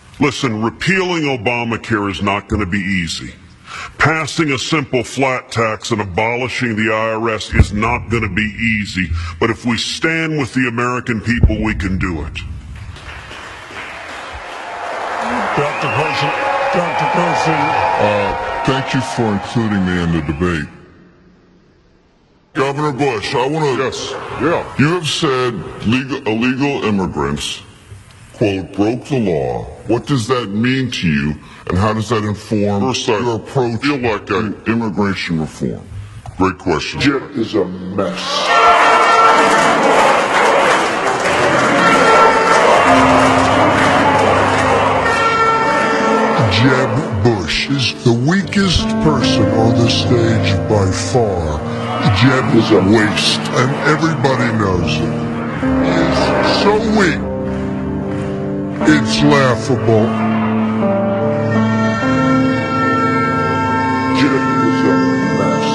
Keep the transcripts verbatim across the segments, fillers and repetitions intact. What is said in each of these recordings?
Listen, repealing Obamacare is not going to be easy. Passing a simple flat tax and abolishing the I R S is not going to be easy, but if we stand with the American people, we can do it. Doctor Carson, Doctor Carson. Uh, thank you for including me in the debate. Governor Bush, I want to... Yes, yeah. You have said legal, illegal immigrants, quote, broke the law. What does that mean to you, and how does that inform First, I your approach feel like to I, immigration reform? Great question. Jeb is a mess. Jeb Bush is the weakest person on the stage by far. Jeb is a waste, and everybody knows it. He is so weak, it's laughable. Jeb is a mess.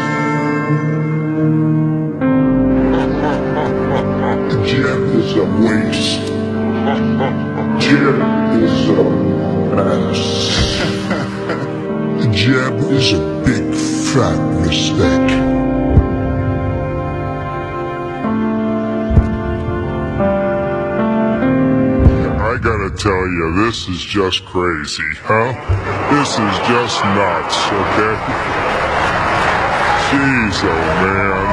Jeb is a waste. Jeb is a mess. Jeb is a big fat mistake. I gotta tell you, this is just crazy, huh? This is just nuts, okay? Jeez, oh man.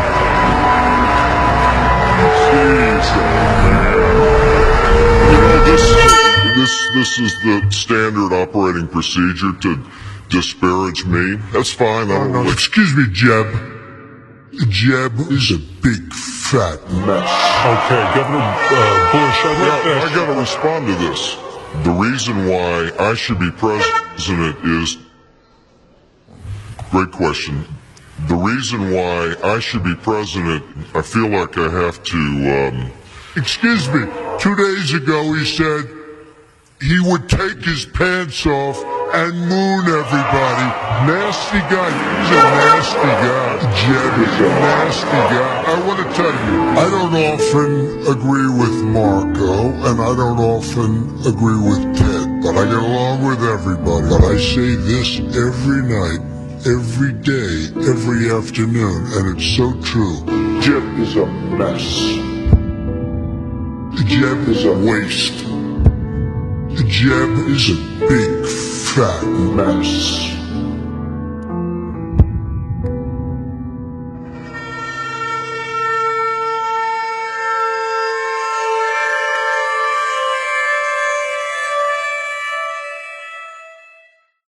Jeez, oh man. You know, this, this, this is the standard operating procedure to disparage me. That's fine, I don't Oh, no, excuse me, Jeb. Jeb is a big fat mess. Okay, Governor uh, Bush, I'd like to Yeah, ask I gotta respond to this. The reason why I should be president is... Great question. The reason why I should be president, I feel like I have to, um... Excuse me, two days ago he said he would take his pants off and moon everybody. Nasty guy. He's a nasty guy. Jeb is a nasty guy. I want to tell you, I don't often agree with Marco, and I don't often agree with Ted, but I get along with everybody. But I say this every night, every day, every afternoon, and it's so true. Jeb is a mess. Jeb is a waste. Jeb is a big fat mess.